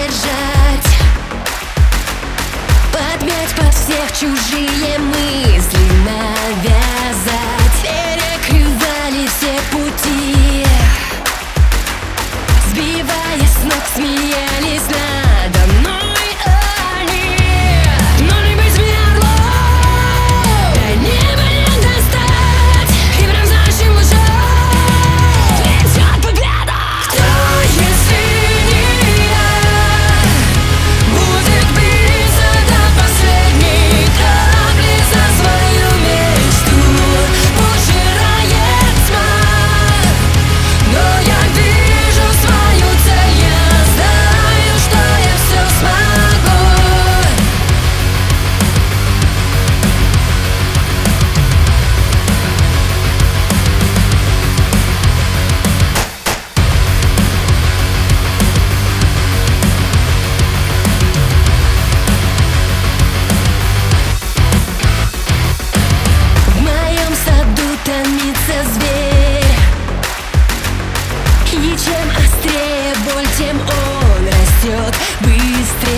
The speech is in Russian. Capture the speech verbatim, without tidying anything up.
удержать, подмять под всех чужие мысли, навязать. Перекрывали все пути, сбивая с ног, смеялись надо мной они. Но не быть мне орлом, до неба не достать, и прям нашим лжет летят победа. Кто, если не я, будет биться до последней капли за свою мечту? Пожирает тьма, но я вижу свою цель, я знаю, что я все смогу. В моем саду томится зверь, и чем острее боль, тем он растет быстрее.